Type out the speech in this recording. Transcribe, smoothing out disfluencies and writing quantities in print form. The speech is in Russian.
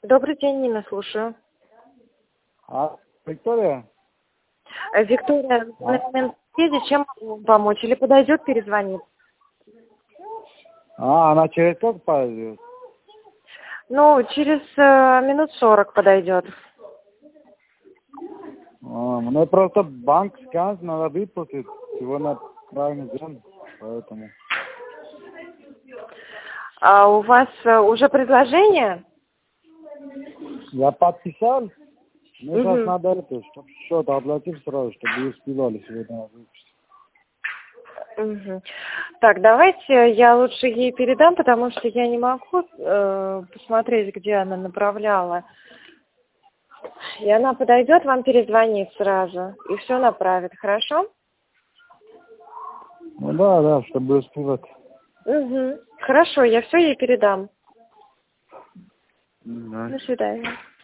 Добрый день, Нина, слушаю. Виктория? Виктория, на момент связи, чем могу вам помочь? Или подойдет, перезвонит? Она через сколько подойдет? Ну, через минут 40 подойдет. Мне просто банк скан надо выпустить сегодня правильный день, поэтому. А у вас уже предложение? Я подписал. Мне сейчас Мгм. надо это, чтобы счет оплатить сразу, чтобы успевали сегодня выпустить. Мгм. Так, давайте я лучше ей передам, потому что я не могу посмотреть, где она направляла. И она подойдет, вам перезвонит сразу и все направит, хорошо? Ну да, чтобы успевать. Угу. Хорошо, я все ей передам. Да. До свидания.